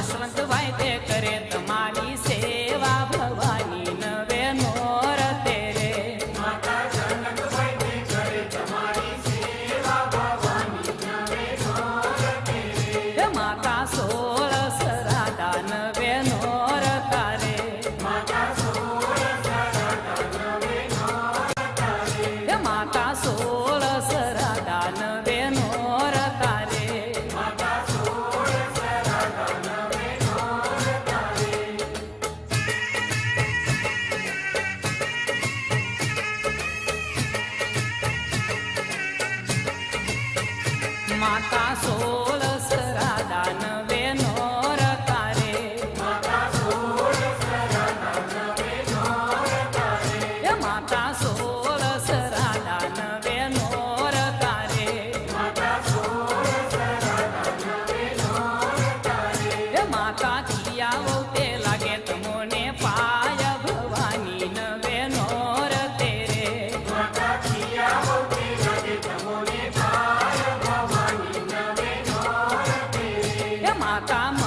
यशवंत वायदे करे तुम्हारी सेवा भवानी नवे नोर तेरे माता जगत वैद्य करे तुम्हारी सेवा भवानी नवे नोर तेरे माता 16 सराधा नवे नोर तारे माता 16 सराधा नवे नोर तारे माता 16 सराधा नवे नोर तारे माता 16 सराधा नवे नोर तारे माता 16 सराधा नवे नोर तारे माता 16 सराधा नवे नोर तारे माता 16 सराधा नवे नोर तारे माता 16 सराधा नवे नोर तारे माता किया ते लागे तमोने पाय भवानी नवे नोर तेरे माता किया होते लगे तमोने पार भवानी नवे नोर तेरे माता